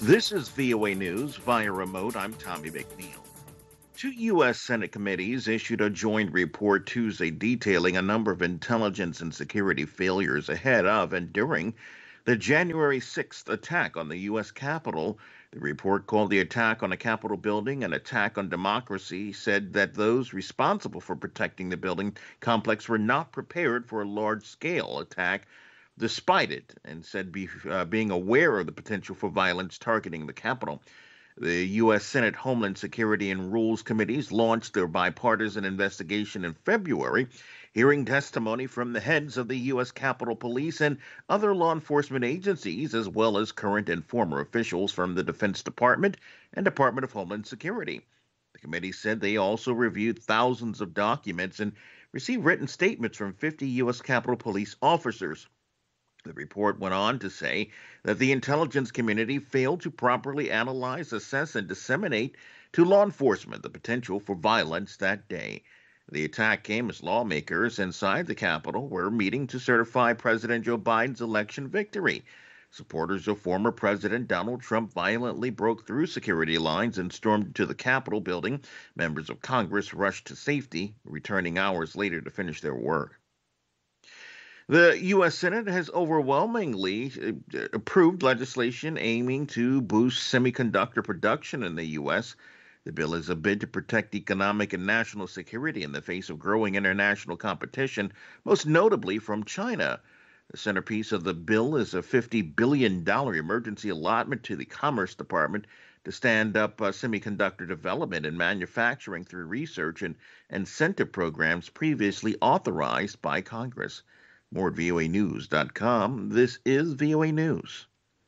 This is VOA News via remote. I'm Tommy McNeil. Two U.S. Senate committees issued a joint report Tuesday detailing a number of intelligence and security failures ahead of and during the January 6th attack on the U.S. Capitol. The report called the attack on the Capitol building an attack on democracy, said that those responsible for protecting the building complex were not prepared for a large scale attack despite it, and said being aware of the potential for violence targeting the Capitol. The U.S. Senate Homeland Security and Rules Committees launched their bipartisan investigation in February, hearing testimony from the heads of the U.S. Capitol Police and other law enforcement agencies, as well as current and former officials from the Defense Department and Department of Homeland Security. The committee said they also reviewed thousands of documents and received written statements from 50 U.S. Capitol Police officers. The report went on to say that the intelligence community failed to properly analyze, assess, and disseminate to law enforcement the potential for violence that day. The attack came as lawmakers inside the Capitol were meeting to certify President Joe Biden's election victory. Supporters of former President Donald Trump violently broke through security lines and stormed into the Capitol building. Members of Congress rushed to safety, returning hours later to finish their work. The U.S. Senate has overwhelmingly approved legislation aiming to boost semiconductor production in the U.S. The bill is a bid to protect economic and national security in the face of growing international competition, most notably from China. The centerpiece of the bill is a $50 billion emergency allotment to the Commerce Department to stand up semiconductor development and manufacturing through research and incentive programs previously authorized by Congress. More at voanews.com. This is VOA News.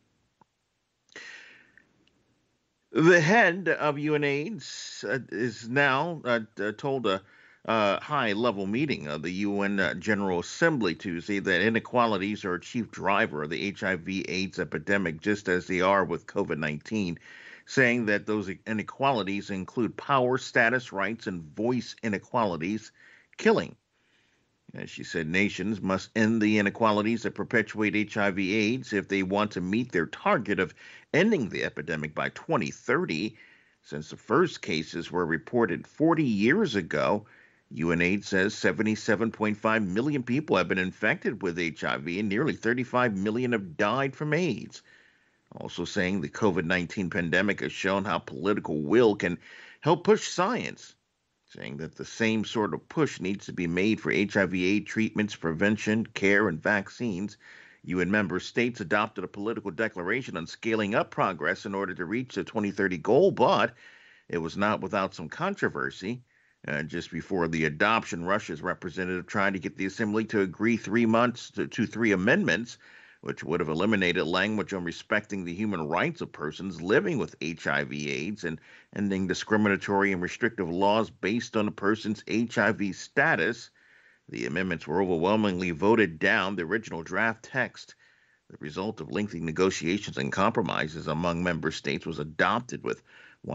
The head of UNAIDS is now told a high-level meeting of the UN General Assembly Tuesday that inequalities are a chief driver of the HIV/AIDS epidemic, just as they are with COVID-19, saying that those inequalities include power, status, rights, and voice inequalities, killing. As she said, nations must end the inequalities that perpetuate HIV/AIDS if they want to meet their target of ending the epidemic by 2030. Since the first cases were reported 40 years ago, UNAIDS says 77.5 million people have been infected with HIV and nearly 35 million have died from AIDS. Also saying the COVID-19 pandemic has shown how political will can help push science, saying that the same sort of push needs to be made for HIV/AIDS treatments, prevention, care, and vaccines. UN member states adopted a political declaration on scaling up progress in order to reach the 2030 goal, but it was not without some controversy. Just before the adoption, Russia's representative tried to get the assembly to agree 3 months to three amendments, which would have eliminated language on respecting the human rights of persons living with HIV/AIDS and ending discriminatory and restrictive laws based on a person's HIV status. The amendments were overwhelmingly voted down. The original draft text, the result of lengthy negotiations and compromises among member states, was adopted with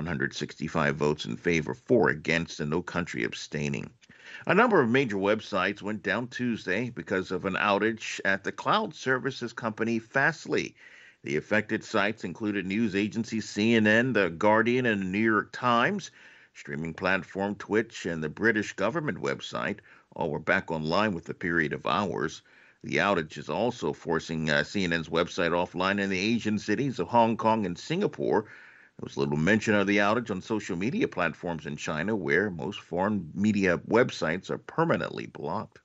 165 votes in favor, 4 against, and no country abstaining. A number of major websites went down Tuesday because of an outage at the cloud services company Fastly. The affected sites included news agencies CNN, The Guardian, and The New York Times, streaming platform Twitch, and the British government website. All were back online with a period of hours. The outage is also forcing CNN's website offline in the Asian cities of Hong Kong and Singapore. There was little mention of the outage on social media platforms in China, where most foreign media websites are permanently blocked.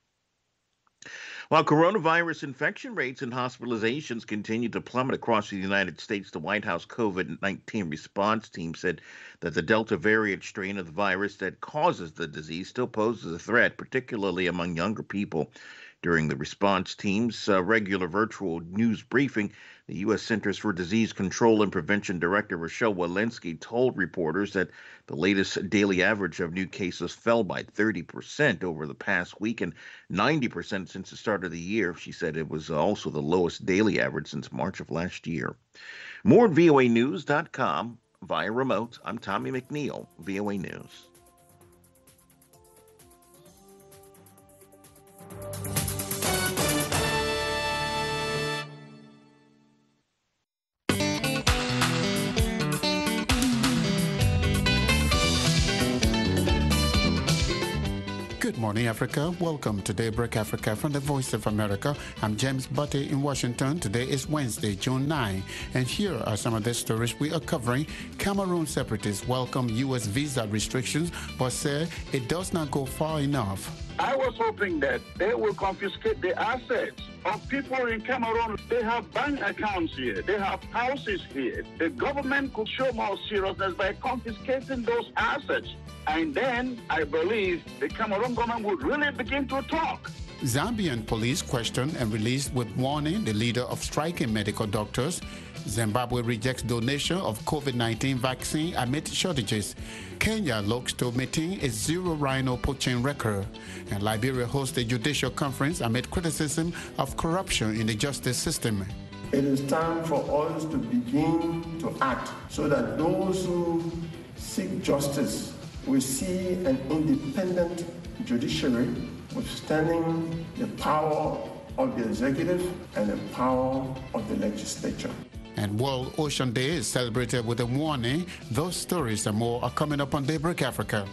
While coronavirus infection rates and hospitalizations continue to plummet across the United States, the White House COVID-19 response team said that the Delta variant strain of the virus that causes the disease still poses a threat, particularly among younger people. During the response team's regular virtual news briefing, the U.S. Centers for Disease Control and Prevention Director Rochelle Walensky told reporters that the latest daily average of new cases fell by 30% over the past week and 90% since the start of the year. She said it was also the lowest daily average since March of last year. More at voanews.com via remote. I'm Tommy McNeil, VOA News. morning, Africa. Welcome to Daybreak Africa from the Voice of America. I'm James Butte in Washington. Today is Wednesday, June 9, and here are some of the stories we are covering. Cameroon separatists welcome U.S. visa restrictions, but say it does not go far enough. I was hoping that they will confiscate the assets of people in Cameroon. They have bank accounts here. They have houses here. The government could show more seriousness by confiscating those assets. And then I believe the Cameroon government would really begin to talk. Zambian police questioned and released with warning the leader of striking medical doctors. Zimbabwe rejects donation of COVID-19 vaccine amid shortages. Kenya looks to meeting a zero rhino poaching record. And Liberia hosts a judicial conference amid criticism of corruption in the justice system. It is time for us to begin to act so that those who seek justice will see an independent judiciary withstanding the power of the executive and the power of the legislature. And World Ocean Day is celebrated with a warning. Those stories and more are coming up on Daybreak Africa.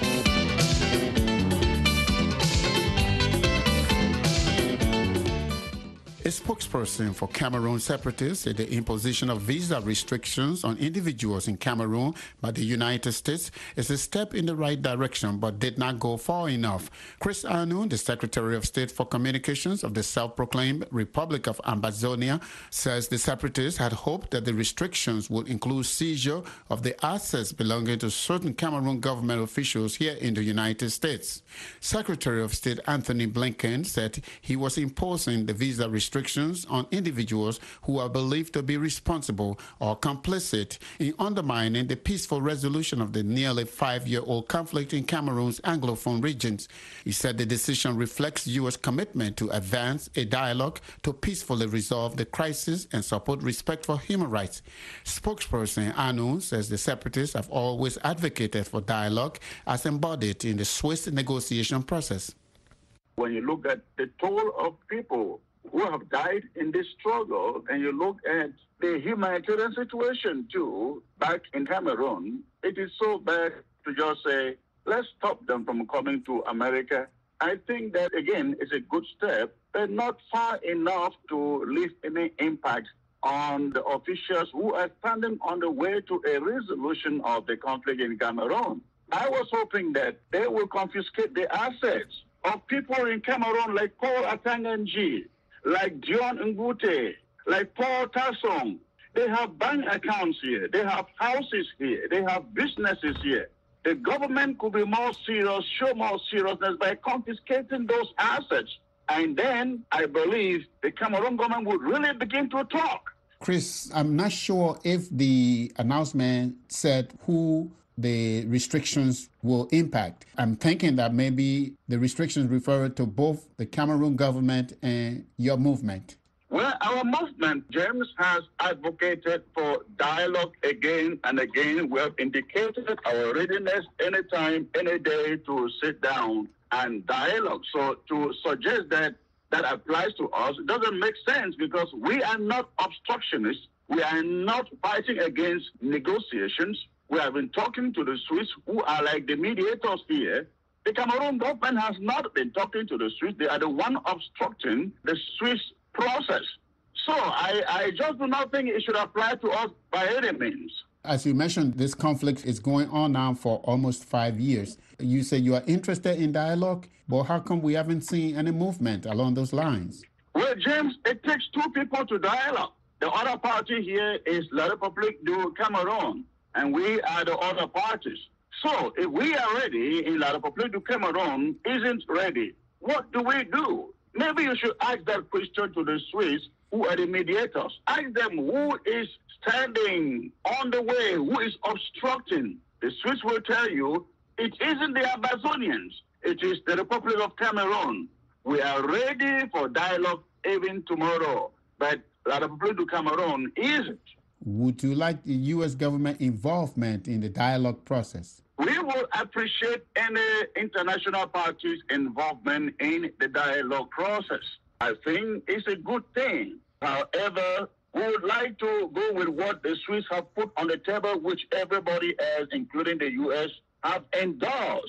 A spokesperson for Cameroon separatists said the imposition of visa restrictions on individuals in Cameroon by the United States is a step in the right direction but did not go far enough. Chris Anu, the Secretary of State for Communications of the self-proclaimed Republic of Ambazonia, says the separatists had hoped that the restrictions would include seizure of the assets belonging to certain Cameroon government officials here in the United States. Secretary of State Anthony Blinken said he was imposing the visa restrictions on individuals who are believed to be responsible or complicit in undermining the peaceful resolution of the nearly 5-year-old conflict in Cameroon's Anglophone regions. He said the decision reflects U.S. commitment to advance a dialogue to peacefully resolve the crisis and support respect for human rights. Spokesperson Anu says the separatists have always advocated for dialogue as embodied in the Swiss negotiation process. When you look at the toll of people who have died in this struggle, and you look at the humanitarian situation too back in Cameroon, it is so bad to just say, let's stop them from coming to America. I think that, again, is a good step, but not far enough to leave any impact on the officials who are standing on the way to a resolution of the conflict in Cameroon. I was hoping that they will confiscate the assets of people in Cameroon like Paul Atanganji, like John Ngute, like Paul Tassong. They have bank accounts here. They have houses here. They have businesses here. The government could be more serious, show more seriousness by confiscating those assets. And then I believe the Cameroon government would really begin to talk. Chris, I'm not sure if the announcement said who the restrictions will impact. I'm thinking that maybe the restrictions refer to both the Cameroon government and your movement. Well, our movement, James, has advocated for dialogue again and again. We have indicated our readiness anytime, any day to sit down and dialogue. So to suggest that that applies to us, it doesn't make sense because we are not obstructionists. We are not fighting against negotiations. We have been talking to the Swiss, who are like the mediators here. The Cameroon government has not been talking to the Swiss. They are the one obstructing the Swiss process. So I just do not think it should apply to us by any means. As you mentioned, this conflict is going on now for almost 5 years. You say you are interested in dialogue, but how come we haven't seen any movement along those lines? Well, James, it takes two people to dialogue. The other party here is La République du Cameroon, and we are the other parties. So if we are ready and La République du Cameroon isn't ready, what do we do? Maybe you should ask that question to the Swiss, who are the mediators. Ask them who is standing on the way, who is obstructing. The Swiss will tell you it isn't the Amazonians, it is the Republic of Cameroon. We are ready for dialogue even tomorrow, but La République du Cameroon isn't. Would you like the U.S. government involvement in the dialogue process? We will appreciate any international parties' involvement in the dialogue process. I think it's a good thing. However, we would like to go with what the Swiss have put on the table, which everybody else, including the U.S., have endorsed.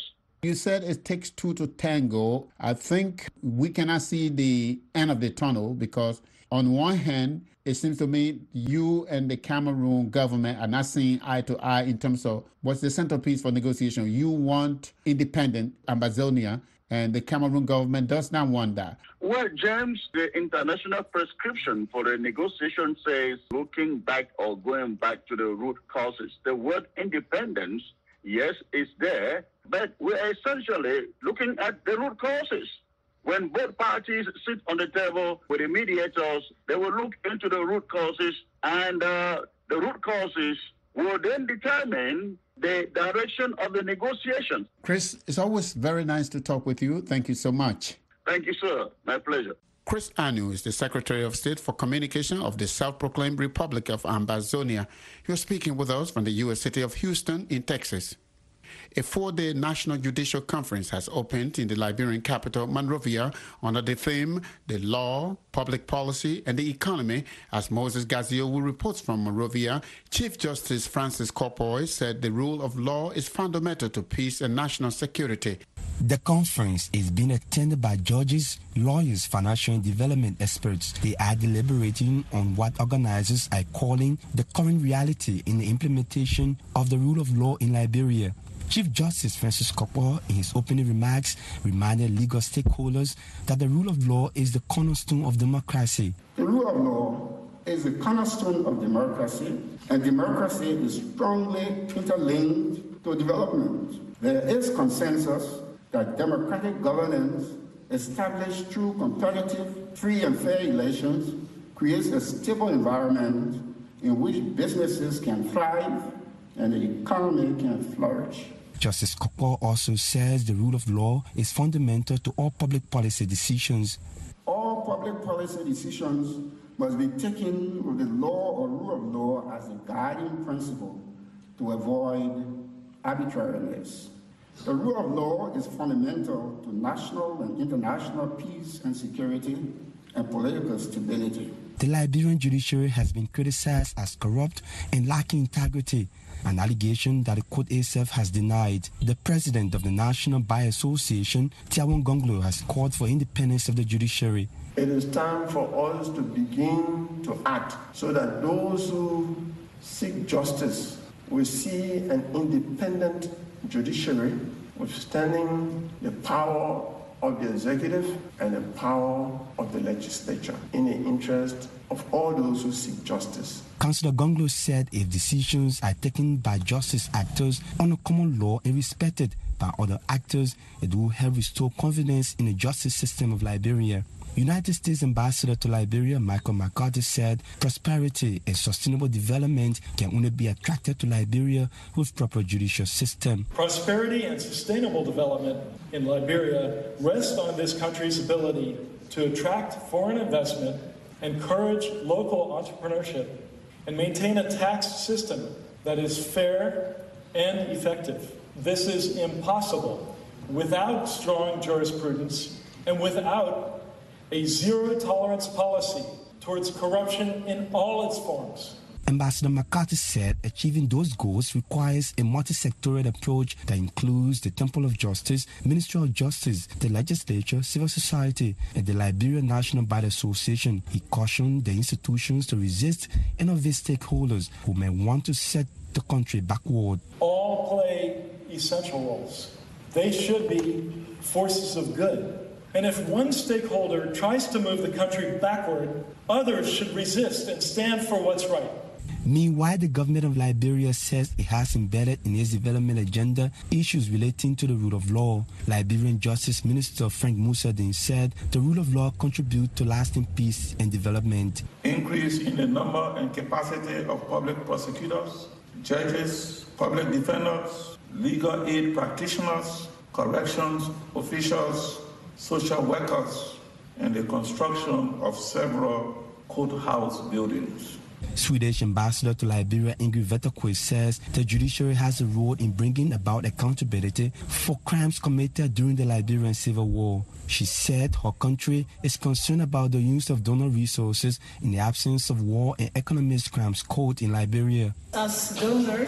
You said it takes two to tango. I think we cannot see the end of the tunnel because on one hand, it seems to me you and the Cameroon government are not seeing eye to eye in terms of what's the centerpiece for negotiation. You want independent Ambazonia, and the Cameroon government does not want that. Well, James, the international prescription for the negotiation says looking back or going back to the root causes. The word independence, yes, is there, but we're essentially looking at the root causes. When both parties sit on the table with the mediators, they will look into the root causes, and the root causes will then determine the direction of the negotiations. Chris, it's always very nice to talk with you. Thank you so much. Thank you, sir. My pleasure. Chris Anu is the Secretary of State for Communication of the self-proclaimed Republic of Ambazonia. You're speaking with us from the U.S. city of Houston in Texas. A 4-day National Judicial Conference has opened in the Liberian capital, Monrovia, under the theme, The Law, Public Policy, and the Economy. As Moses Gaziowu reports from Monrovia, Chief Justice Francis Corpoy said the rule of law is fundamental to peace and national security. The conference is being attended by judges, lawyers, financial and development experts. They are deliberating on what organizers are calling the current reality in the implementation of the rule of law in Liberia. Chief Justice Francis Corpoy, in his opening remarks, reminded legal stakeholders that the rule of law is the cornerstone of democracy. The rule of law is the cornerstone of democracy, and democracy is strongly interlinked to development. There is consensus that democratic governance established through competitive, free and fair elections creates a stable environment in which businesses can thrive and the economy can flourish. Justice Corpoy also says the rule of law is fundamental to all public policy decisions. All public policy decisions must be taken with the law or rule of law as a guiding principle to avoid arbitrariness. The rule of law is fundamental to national and international peace and security and political stability. The Liberian judiciary has been criticized as corrupt and lacking integrity, an allegation that the court itself has denied. The president of the National Bar Association, Tiawon Gonglo, has called for independence of the judiciary. It is time for us to begin to act so that those who seek justice will see an independent judiciary withstanding the power of the executive and the power of the legislature in the interest of all those who seek justice. Councillor Gonglo said if decisions are taken by justice actors on a common law and respected by other actors, it will help restore confidence in the justice system of Liberia. United States Ambassador to Liberia, Michael McCarthy, said prosperity and sustainable development can only be attracted to Liberia with proper judicial system. Prosperity and sustainable development in Liberia rest on this country's ability to attract foreign investment, encourage local entrepreneurship, and maintain a tax system that is fair and effective. This is impossible without strong jurisprudence and without a zero-tolerance policy towards corruption in all its forms. Ambassador McCarthy said achieving those goals requires a multi-sectorial approach that includes the Temple of Justice, Ministry of Justice, the legislature, civil society, and the Liberian National Bar Association. He cautioned the institutions to resist any of these stakeholders who may want to set the country backward. All play essential roles. They should be forces of good. And if one stakeholder tries to move the country backward, others should resist and stand for what's right. Meanwhile, the government of Liberia says it has embedded in its development agenda issues relating to the rule of law. Liberian Justice Minister Frank Musadin said the rule of law contributes to lasting peace and development. Increase in the number and capacity of public prosecutors, judges, public defenders, legal aid practitioners, corrections officials, social workers, and the construction of several courthouse buildings. Swedish ambassador to Liberia, Ingrid Wetterquist, says the judiciary has a role in bringing about accountability for crimes committed during the Liberian Civil War. She said her country is concerned about the use of donor resources in the absence of war and economic crimes code in Liberia. As donors,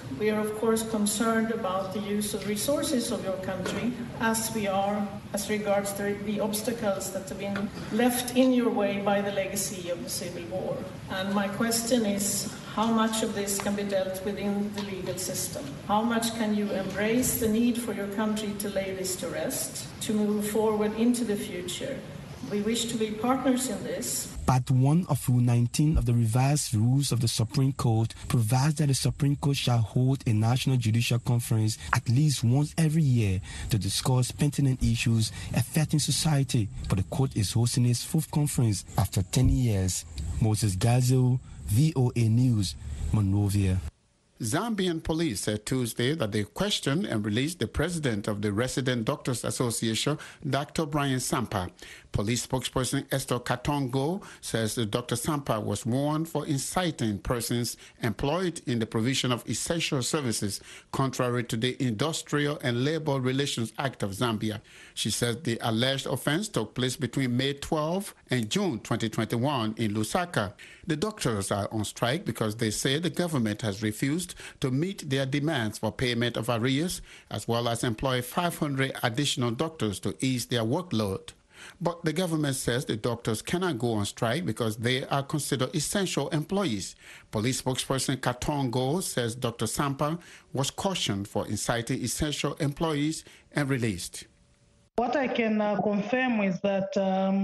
We are, of course, concerned about the use of resources of your country, as we are as regards the obstacles that have been left in your way by the legacy of the Civil War. And my question is, how much of this can be dealt within the legal system? How much can you embrace the need for your country to lay this to rest, to move forward into the future? We wish to be partners in this. Part 1 of Rule 19 of the revised rules of the Supreme Court provides that the Supreme Court shall hold a National Judicial Conference at least once every year to discuss pertinent issues affecting society, but the court is hosting its 4th conference after 10 years. Moses Gazo, VOA News, Monrovia. Zambian police said Tuesday that they questioned and released the president of the Resident Doctors Association, Dr. Brian Sampa. Police spokesperson Esther Katongo says that Dr. Sampa was warned for inciting persons employed in the provision of essential services, contrary to the Industrial and Labor Relations Act of Zambia. She says the alleged offense took place between May 12 and June 2021 in Lusaka. The doctors are on strike because they say the government has refused to meet their demands for payment of arrears, as well as employ 500 additional doctors to ease their workload. But the government says the doctors cannot go on strike because they are considered essential employees. Police spokesperson Katongo says Dr. Sampa was cautioned for inciting essential employees and released. What I can confirm is that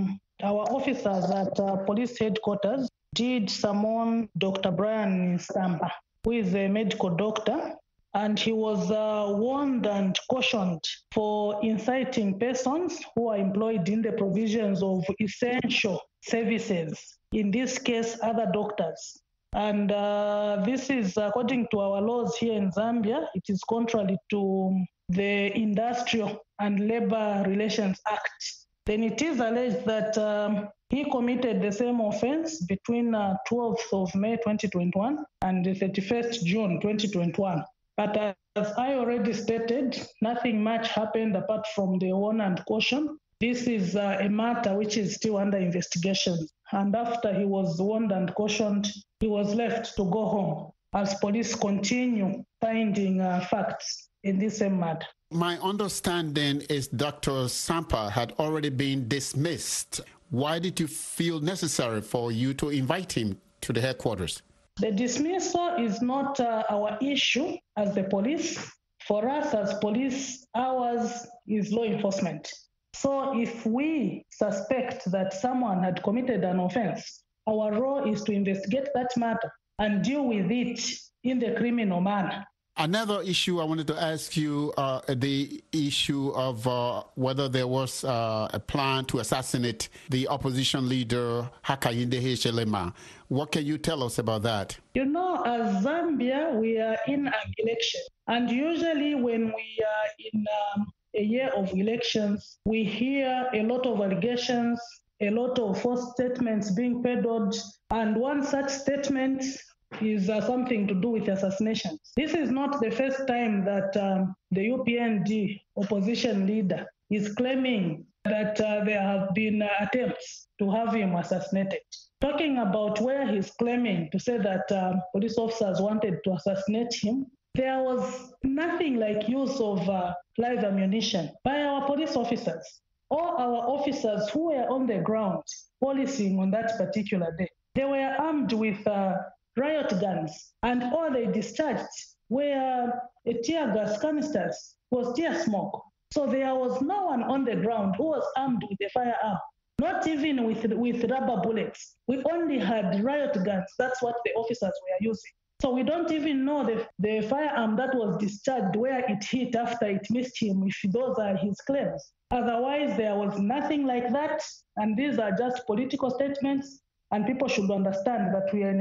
our officers at police headquarters did summon Dr. Brian Sampa, who is a medical doctor, and he was warned and cautioned for inciting persons who are employed in the provisions of essential services, in this case, other doctors. And this is, according to our laws here in Zambia, it is contrary to the Industrial and Labor Relations Act. Then it is alleged that he committed the same offense between 12th of May 2021 and the 31st June 2021. But as I already stated, nothing much happened apart from the warn and caution. This is a matter which is still under investigation. And after he was warned and cautioned, he was left to go home as police continue finding facts in this same matter. My understanding is Dr. Sampa had already been dismissed. Why did you feel necessary for you to invite him to the headquarters? The dismissal is not our issue as the police. For us as police, ours is law enforcement. So if we suspect that someone had committed an offense, our role is to investigate that matter and deal with it in the criminal manner. Another issue I wanted to ask you, the issue of whether there was a plan to assassinate the opposition leader, Hakainde Hichilema. What can you tell us about that? You know, as Zambia, we are in an election. And usually when we are in a year of elections, we hear a lot of allegations, a lot of false statements being peddled. And one such statement is something to do with assassinations. This is not the first time that the UPND opposition leader is claiming that there have been attempts to have him assassinated. Talking about where he's claiming to say that police officers wanted to assassinate him, there was nothing like use of live ammunition by our police officers. All our officers who were on the ground policing on that particular day, they were armed with riot guns, and all they discharged were tear gas canisters, was tear smoke. So there was no one on the ground who was armed with a firearm, not even with rubber bullets. We only had riot guns. That's what the officers were using. So we don't even know the firearm that was discharged, where it hit after it missed him, if those are his claims. Otherwise, there was nothing like that, and these are just political statements. And people should understand that we are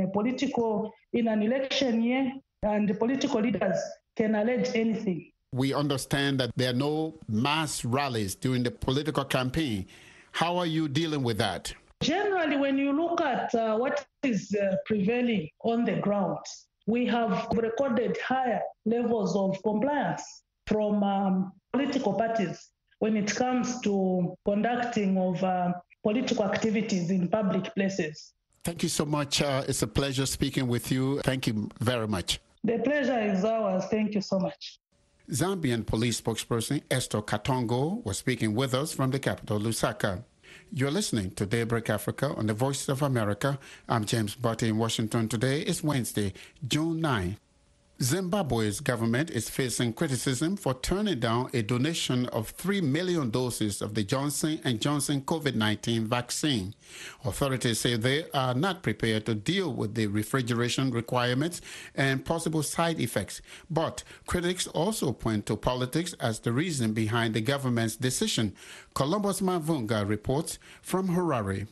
in an election year, and the political leaders can allege anything. We understand that there are no mass rallies during the political campaign. How are you dealing with that? Generally, when you look at what is prevailing on the ground, we have recorded higher levels of compliance from political parties when it comes to conducting of political activities in public places. Thank you so much. It's a pleasure speaking with you. Thank you very much. The pleasure is ours. Thank you so much. Zambian police spokesperson Esther Katongo was speaking with us from the capital, Lusaka. You're listening to Daybreak Africa on the Voice of America. I'm James Butte in Washington. Today is Wednesday, June 9. Zimbabwe's government is facing criticism for turning down a donation of 3 million doses of the Johnson & Johnson COVID-19 vaccine. Authorities say they are not prepared to deal with the refrigeration requirements and possible side effects. But critics also point to politics as the reason behind the government's decision. Columbus Mavunga reports from Harare.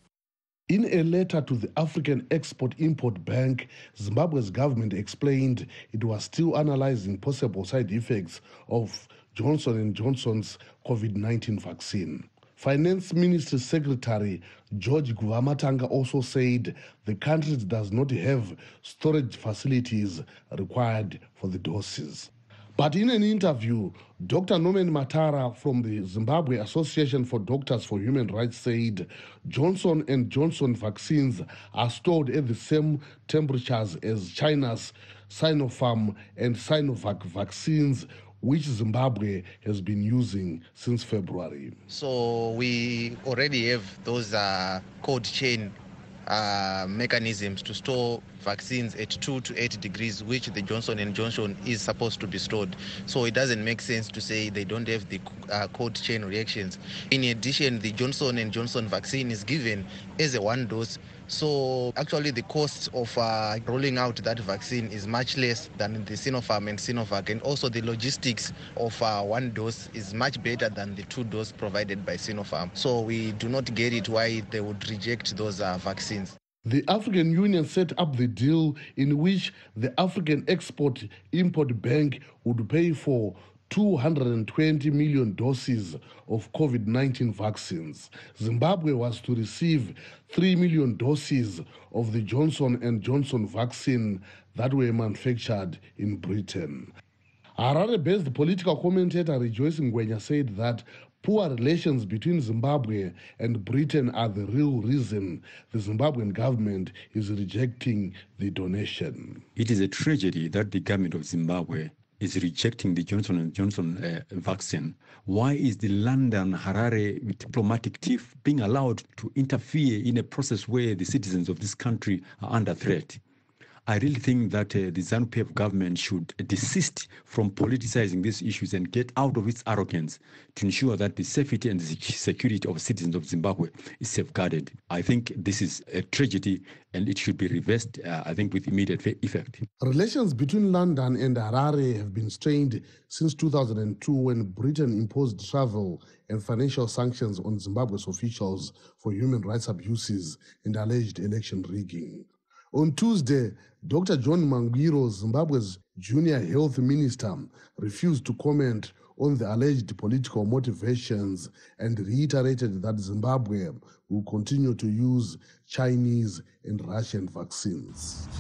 In a letter to the African Export-Import Bank, Zimbabwe's government explained it was still analyzing possible side effects of Johnson & Johnson's COVID-19 vaccine. Finance Ministry Secretary George Guvamatanga also said the country does not have storage facilities required for the doses. But in an interview, Dr. Norman Matara from the Zimbabwe Association for Doctors for Human Rights said Johnson & Johnson vaccines are stored at the same temperatures as China's Sinopharm and Sinovac vaccines, which Zimbabwe has been using since February. So we already have those cold chain mechanisms to store vaccines at 2 to 8 degrees, which the Johnson & Johnson is supposed to be stored. So it doesn't make sense to say they don't have the cold chain reactions. In addition, the Johnson & Johnson vaccine is given as a one dose. So actually the cost of rolling out that vaccine is much less than the Sinopharm and Sinovac. And also the logistics of one dose is much better than the 2 dose provided by Sinopharm. So we do not get it why they would reject those vaccines. The African Union set up the deal in which the African Export-Import Bank would pay for 220 million doses of COVID-19 vaccines. Zimbabwe was to receive 3 million doses of the Johnson & Johnson vaccine that were manufactured in Britain. Harare-based political commentator Rejoice Ngwenya said that poor relations between Zimbabwe and Britain are the real reason the Zimbabwean government is rejecting the donation. It is a tragedy that the government of Zimbabwe is rejecting the Johnson & Johnson vaccine. Why is the London Harare diplomatic chief being allowed to interfere in a process where the citizens of this country are under threat? I really think that the ZANU-PF government should desist from politicizing these issues and get out of its arrogance to ensure that the safety and the security of citizens of Zimbabwe is safeguarded. I think this is a tragedy and it should be reversed, I think, with immediate effect. Relations between London and Harare have been strained since 2002 when Britain imposed travel and financial sanctions on Zimbabwe's officials for human rights abuses and alleged election rigging. On Tuesday, Dr. John Mangwiro, Zimbabwe's junior health minister, refused to comment on the alleged political motivations and reiterated that Zimbabwe will continue to use Chinese and Russian vaccines.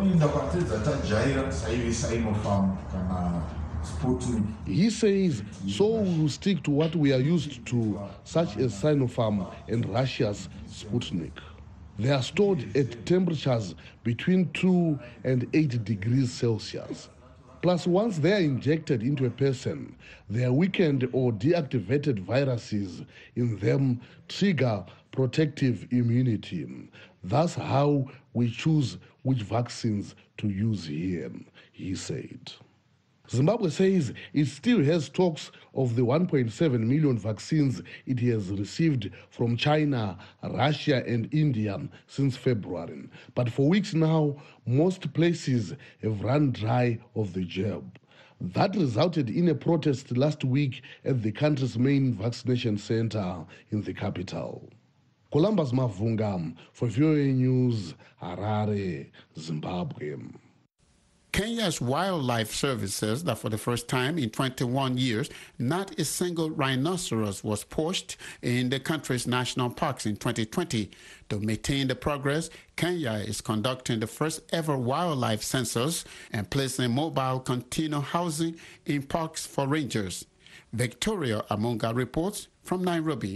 He says, so we will stick to what we are used to, such as Sinopharm and Russia's Sputnik. They are stored at temperatures between 2 and 8 degrees Celsius. Plus, once they are injected into a person, their weakened or deactivated viruses in them trigger protective immunity. That's how we choose which vaccines to use here, he said. Zimbabwe says it still has stocks of the 1.7 million vaccines it has received from China, Russia, and India since February. But for weeks now, most places have run dry of the jab. That resulted in a protest last week at the country's main vaccination center in the capital. Columbus Mavunga for VOA News, Harare, Zimbabwe. Kenya's Wildlife Service says that for the first time in 21 years, not a single rhinoceros was poached in the country's national parks in 2020. To maintain the progress, Kenya is conducting the first ever wildlife census and placing mobile container housing in parks for rangers. Victoria Amunga reports from Nairobi.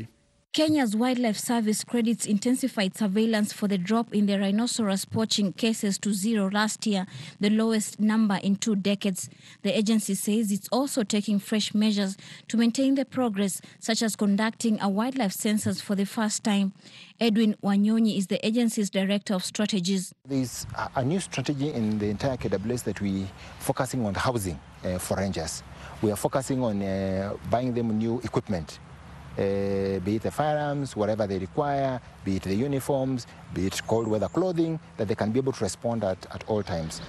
Kenya's Wildlife Service credits intensified surveillance for the drop in the rhinoceros poaching cases to zero last year, the lowest number in 2 decades. The agency says it's also taking fresh measures to maintain the progress, such as conducting a wildlife census for the first time. Edwin Wanyonyi is the agency's director of strategies. There's a new strategy in the entire KWS that we focusing on housing for rangers. We are focusing on buying them new equipment. Be it the firearms, whatever they require, be it the uniforms, be it cold weather clothing, that they can be able to respond at all times.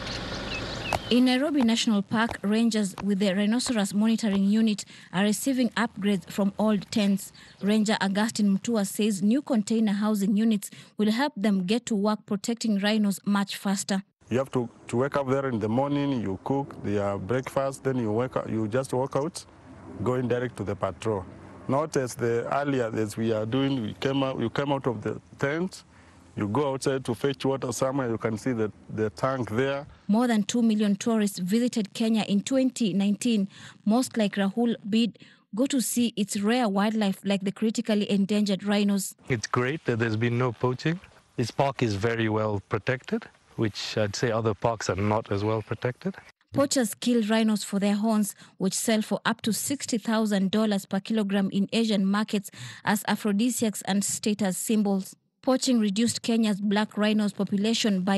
In Nairobi National Park, rangers with the Rhinoceros Monitoring Unit are receiving upgrades from old tents. Ranger Augustine Mutua says new container housing units will help them get to work protecting rhinos much faster. You have to wake up there in the morning, you cook their breakfast, then you just walk out, going direct to the patrol. Not as the earlier as we are doing, you come out of the tent, you go outside to fetch water somewhere, you can see the tank there. More than 2 million tourists visited Kenya in 2019. Most, like Rahul Bid, go to see its rare wildlife like the critically endangered rhinos. It's great that there's been no poaching. This park is very well protected, which I'd say other parks are not as well protected. Poachers kill rhinos for their horns, which sell for up to $60,000 per kilogram in Asian markets as aphrodisiacs and status symbols. Poaching reduced Kenya's black rhinos population by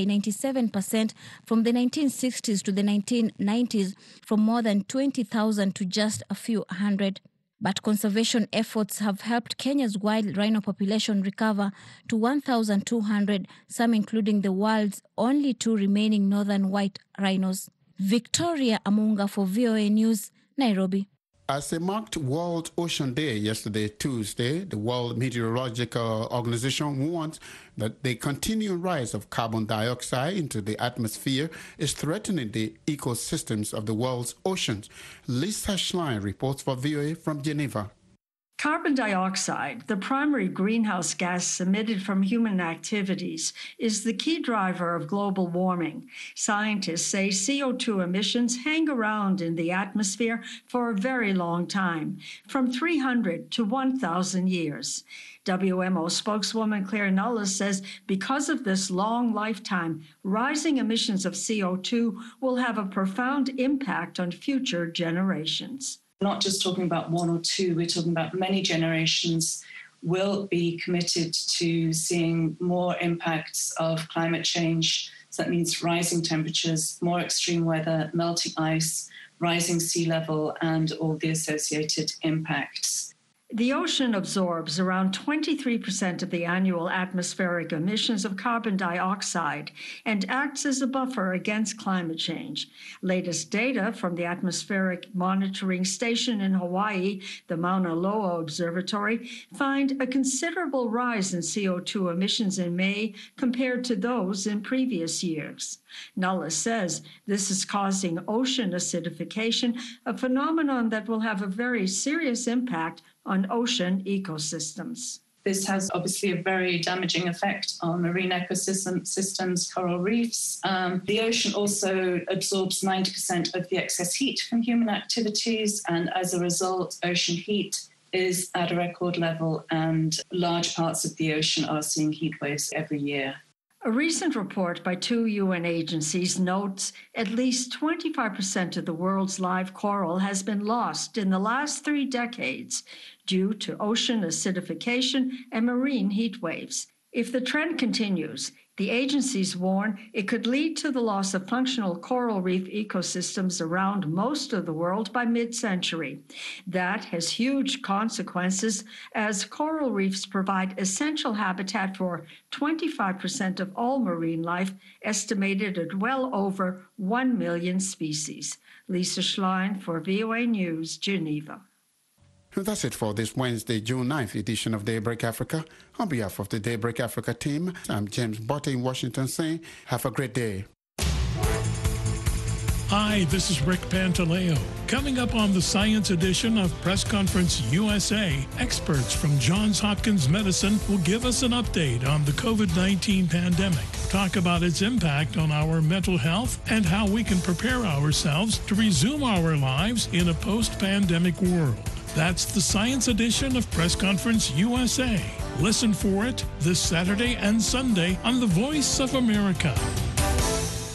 97% from the 1960s to the 1990s, from more than 20,000 to just a few hundred. But conservation efforts have helped Kenya's wild rhino population recover to 1,200, some including the world's only 2 remaining northern white rhinos. Victoria Amunga for VOA News, Nairobi. As they marked World Ocean Day yesterday, Tuesday, the World Meteorological Organization warns that the continuing rise of carbon dioxide into the atmosphere is threatening the ecosystems of the world's oceans. Lisa Schlein reports for VOA from Geneva. Carbon dioxide, the primary greenhouse gas emitted from human activities, is the key driver of global warming. Scientists say CO2 emissions hang around in the atmosphere for a very long time, from 300 to 1,000 years. WMO spokeswoman Claire Nulles says because of this long lifetime, rising emissions of CO2 will have a profound impact on future generations. Not just talking about 1 or 2, we're talking about many generations will be committed to seeing more impacts of climate change. So that means rising temperatures, more extreme weather, melting ice, rising sea level, and all the associated impacts. The ocean absorbs around 23% of the annual atmospheric emissions of carbon dioxide and acts as a buffer against climate change. Latest data from the Atmospheric Monitoring Station in Hawaii, the Mauna Loa Observatory, find a considerable rise in CO2 emissions in May compared to those in previous years. Nulles says this is causing ocean acidification, a phenomenon that will have a very serious impact on ocean ecosystems. This has obviously a very damaging effect on marine ecosystems, coral reefs. The ocean also absorbs 90% of the excess heat from human activities, and as a result, ocean heat is at a record level, and large parts of the ocean are seeing heat waves every year. A recent report by 2 UN agencies notes at least 25% of the world's live coral has been lost in the last 3 decades due to ocean acidification and marine heat waves. If the trend continues, the agencies warn it could lead to the loss of functional coral reef ecosystems around most of the world by mid-century. That has huge consequences as coral reefs provide essential habitat for 25% of all marine life, estimated at well over 1 million species. Lisa Schlein for VOA News, Geneva. That's it for this Wednesday, June 9th edition of Daybreak Africa. On behalf of the Daybreak Africa team, I'm James Botte in Washington saying, have a great day. Hi, this is Rick Pantaleo. Coming up on the Science Edition of Press Conference USA, experts from Johns Hopkins Medicine will give us an update on the COVID-19 pandemic, talk about its impact on our mental health, and how we can prepare ourselves to resume our lives in a post-pandemic world. That's the Science Edition of Press Conference USA. Listen for it this Saturday and Sunday on the Voice of America.